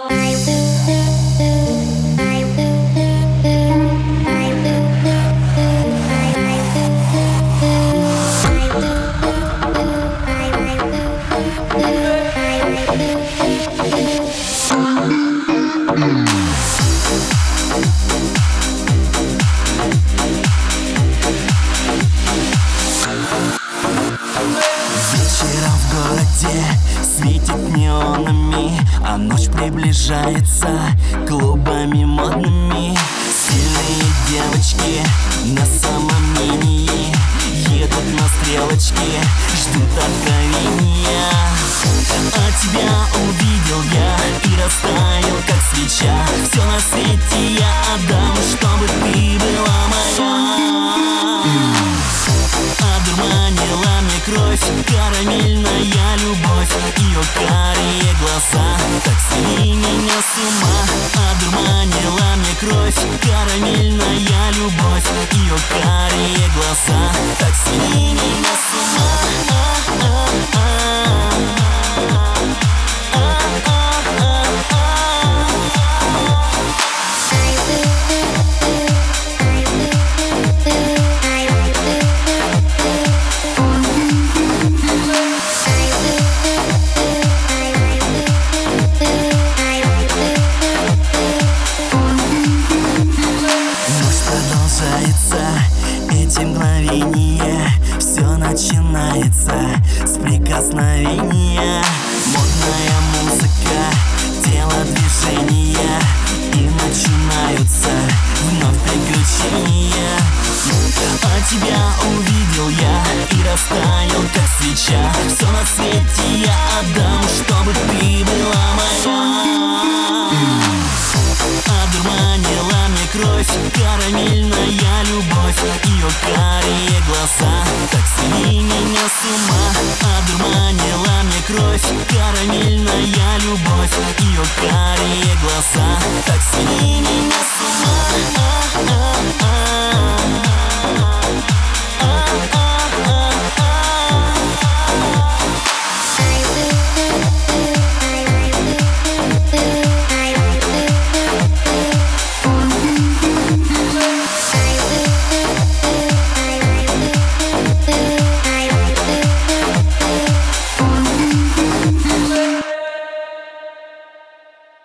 Вечером в городе светит неонами, а ночь приближается клубами модными. Сильные девочки на самомнении едут на стрелочке, ждут откровения. А тебя увидел я и растаял, как свеча. Все на свете я отдам, чтобы ты была моя. Одурманила мне кровь, карамельная любовь. Ее карие глаза так свели меня с ума. Одурманила мне кровь, карамельная любовь. Ее карие глаза так свели меня с ума. Эти мгновения, все начинается с прикосновения. Модная музыка, тело движения, и начинаются вновь приключения. А тебя увидел я и растаял, как свеча. Все на свете я отдам, чтобы ты была моя. Одурманила мне кровь, карамельная любовь. Ее карие глаза так свели меня с ума. Одурманила мне кровь, карамельная любовь. Ее карие глаза так свели меня с ума.